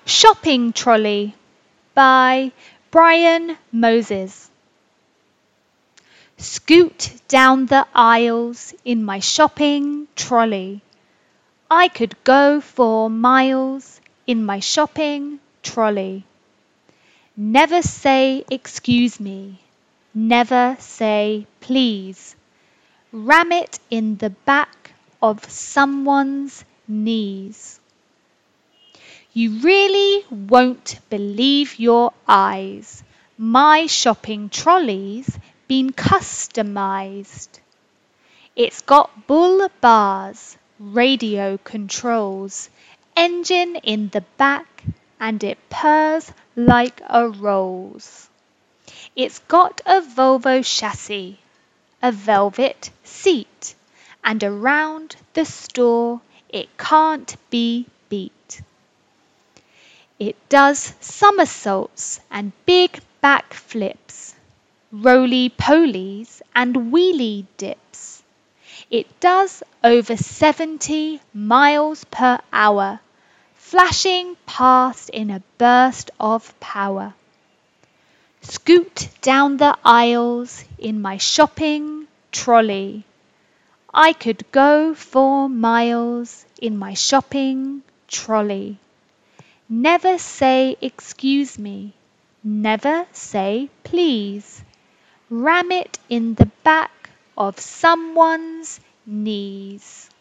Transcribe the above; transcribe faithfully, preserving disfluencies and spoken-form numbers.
Shopping Trolley by Brian Moses. Scoot down the aisles in my shopping trolley. I could go for miles in my shopping trolley. Never say excuse me, never say please. Ram it in the back of someone's knees. You really won't believe your eyes. My shopping trolley's been customized. It's got bull bars, radio controls, engine in the back, and it purrs like a Rolls. It's got a Volvo chassis, a velvet seat, and around the store it can't be beat. It does somersaults and big back flips, roly-polies and wheelie dips. It does over seventy miles per hour, flashing past in a burst of power. Scoot down the aisles in my shopping trolley. I could go for miles in my shopping trolley. Never say excuse me, never say please. Ram it in the back of someone's knees.